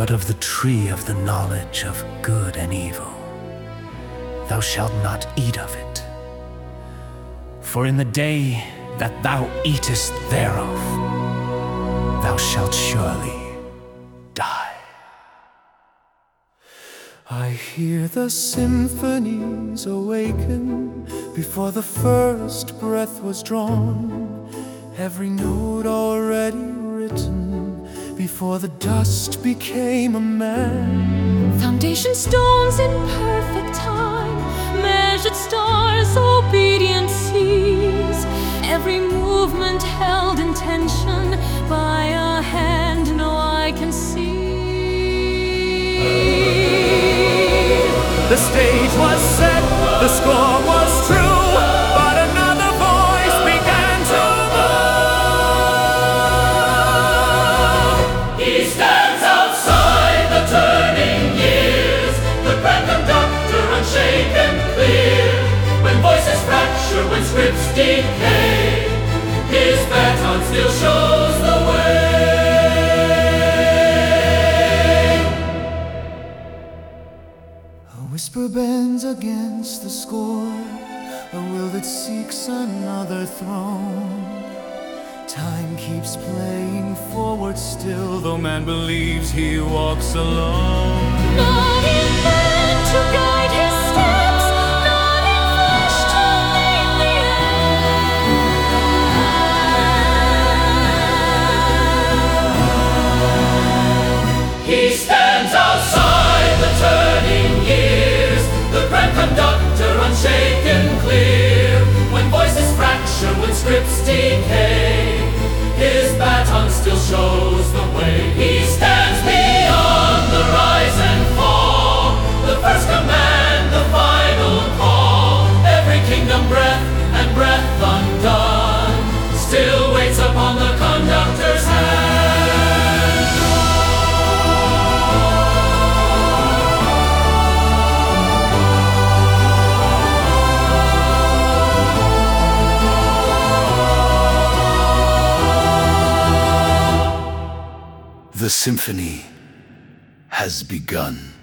but of the tree of the knowledge of good and evil. Thou shalt not eat of it, for in the day that thou eatest thereof, thou shalt surely die. I hear the symphonies awaken before the first breath was drawn, every note already written before the dust became a man. Foundation stones in perfect time, measured stars, obedient seas, every movement held in tension by a hand no eye can see. The stage was set, the score was true, but another voice began to move. He stands outside the turning years, the grand conductor unshaken clear. When voices fracture, when scripts decay, his baton still shows the way. A whisper bends against the score, a will that seeks another throne. Time keeps playing forward still, though man believes he walks alone. Not in man to guide his steps, not in flesh to lead the end. He stands outside the turning years, the grand conductor unshaken clear. When voices fracture, when scripts decay, his baton still shows the way. He stands beyond the rise and fall, the first command, the final call. Every kingdom breath and breath undone still waits upon the conductor's hand. The symphony has begun.